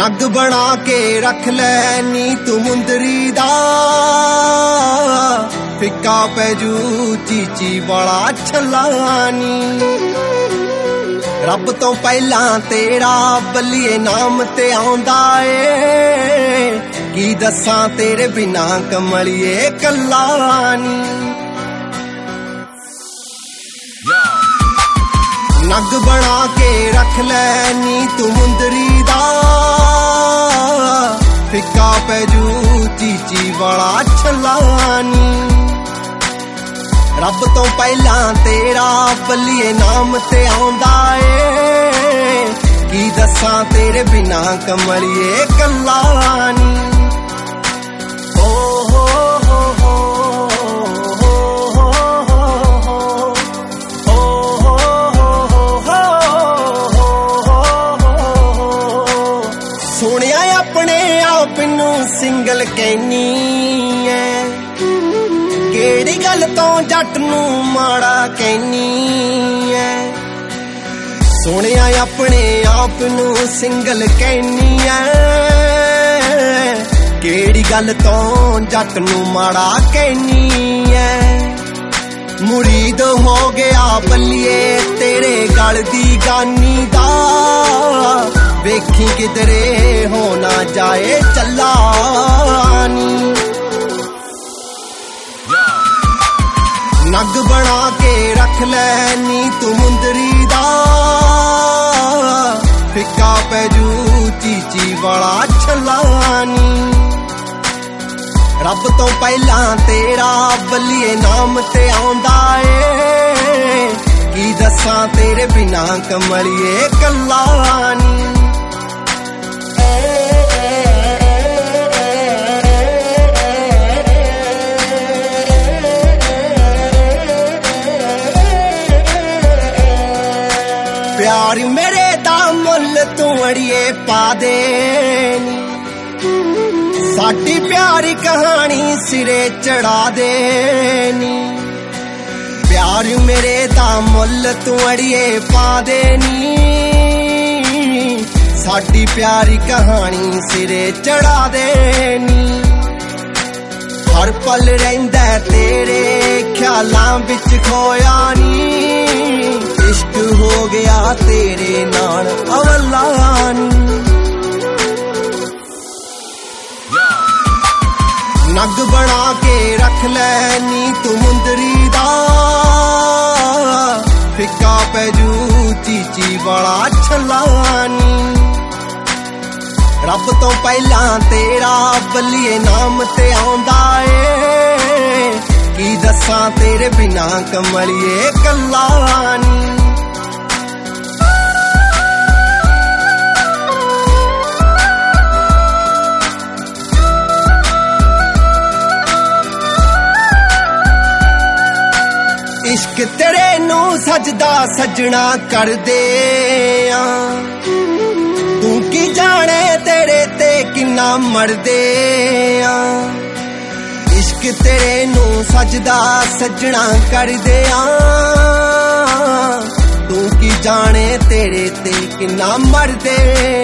नग बना के रख लैनी तू मुंदरी दा, फिक्का पैजू चीची वाला छलानी। रब तो पहला तेरा बल्लिए नाम ते आउंदा ए, की दसां तेरे बिना कमलिए कलानी। नग बना के रख लैनी तू मुंदरी दा, फिक्का पैजू चीची वाला छलानी। रब तो पहला तेरा बल्लिए नाम ते आउंदा ए, की दसां तेरे बिना कमलिए कलानी। सोनिया अपने आप नू सिंगल कहनी है, केड़ी गल तो जट नू माड़ा कहनी है। सोनिया अपने आप नू सिंगल कहनी है, केड़ी गल तो जट नू माड़ा कहनी है। मुरीद हो गया बल्लिए तेरे गल दी गानी दा, वेखी किधरे हो ना जाए चलानी। नग बना के रख लैनी तू मुंदरी दा, फिक्का पैजू चीची वाला छलानी। रब तो पहला तेरा बल्लिए नाम ते आउंदा ए, की दसां तेरे बिना कमलिए कलानी। प्यार मेरे दा मुल तू अड़िए पा दे, साडी प्यारी कहानी सिरे चढ़ा देनी। प्यार मेरे दा मुल तू अड़िए पा देनी, साडी प्यारी कहानी सिरे चढ़ा देनी। हर पल रहिंदा तेरे ख्यालां विच खोया नी, इश्क हो गया तेरे नाल अवलानी। नग बना के रख लैनी तू मुंदरी दा, फिक्का पैजू चीची वाला छलानी। रब तो पहला तेरा बल्लिए नाम ते आउंदा ए, की दसां तेरे बिना कमलिए कलानी। इश्क तेरे नू सजदा सजना कर दे, तू की जाने तेरे ते किन्ना मरदे। इश्क तेरे नू सजदा सजना कर दे, तू की जाने तेरे ते किन्ना मरदे।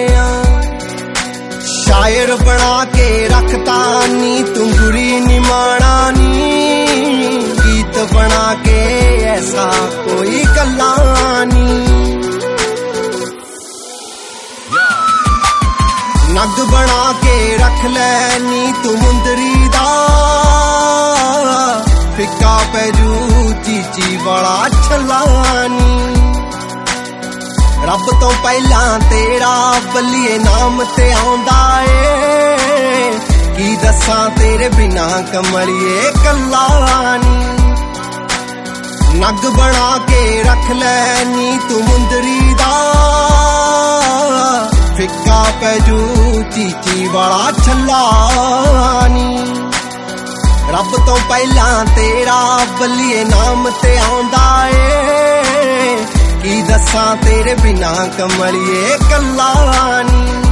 शायर बना के रखता नी तू बुरी नी माना नी, गीत बना के ऐसा कोई कलानी। नग बना के रख लैनी तू मुंदरी दा, फिक्का पैजू चीची वाला छलानी। रब तो पहला तेरा बल्लिए नाम ते आउंदा ए, की दसां तेरे बिना कमलिए कलानी। नग बना के रख लैनी तू मुंदरी दा, फिक्का पैजू चीची वाला छलानी। रब तो पहला तेरा बल्लिए नाम ते आउंदा ए, की दसां तेरे बिना कमलिए कलानी।